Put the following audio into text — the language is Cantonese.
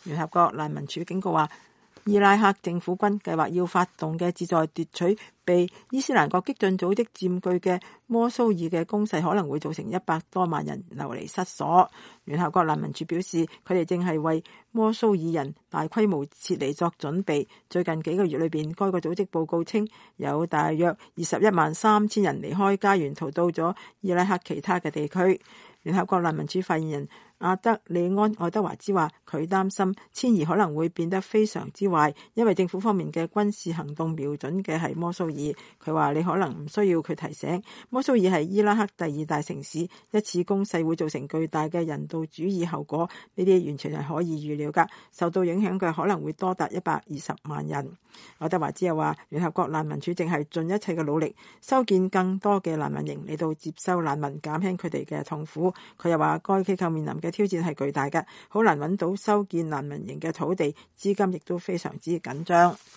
聯合國難民署警告話，伊拉克政府軍計劃要發動嘅旨在奪取被伊斯蘭國激進組織佔據嘅摩蘇爾嘅攻勢，可能會造成100多萬人流離失所。聯合國難民署表示，佢哋正係為摩蘇爾人大規模撤離作準備。最近幾個月裏邊，該個組織報告稱有大約213000人離開家園，逃到咗伊拉克其他嘅地區。聯合國難民署發言人阿德里安愛德華茲話，佢擔心遷移可能會變得非常之壞，因為政府方面嘅軍事行動瞄準嘅係摩蘇爾。佢話你可能唔需要佢提醒，摩蘇爾係伊拉克第2大城市，一次攻勢會造成巨大嘅人道主義後果，呢啲完全係可以預料㗎。受到影響嘅可能會多達120萬人。愛德華茲又話，聯合國難民署正係盡一切嘅努力，修建更多嘅難民營嚟到接收難民，減輕佢哋嘅痛苦。佢又話，該機構面臨嘅挑戰係巨大嘅，好難揾到修建難民營嘅土地，資金亦都非常之緊張。